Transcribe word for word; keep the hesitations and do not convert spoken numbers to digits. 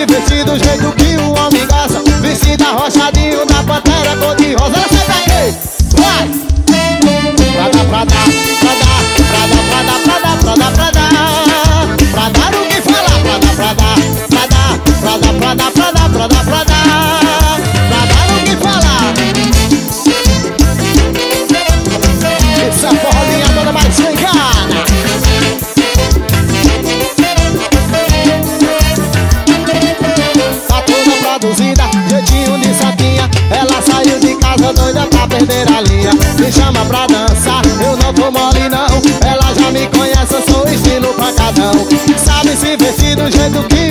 se vestir do jeito que o homem gosta, vestida rochadinho da pantera cor de rosa. Ela sai daí, vai! Prada, Prada, Prada, Prada, Prada, Prada, Prada, Prada, Prada, o que fala? Prada, Prada, Prada, Prada, Prada, Prada, Prada, Prada, Prada, o que fala? Essa forrolinha toda mais engana. Tá toda produzida, jeitinho de sapinha. Ela saiu de casa doida pra perder a linha. Me chama pra dançar, eu não tô mole não. Ela já me conhece, eu sou estilo pancadão. Sabe se vestir do jeito que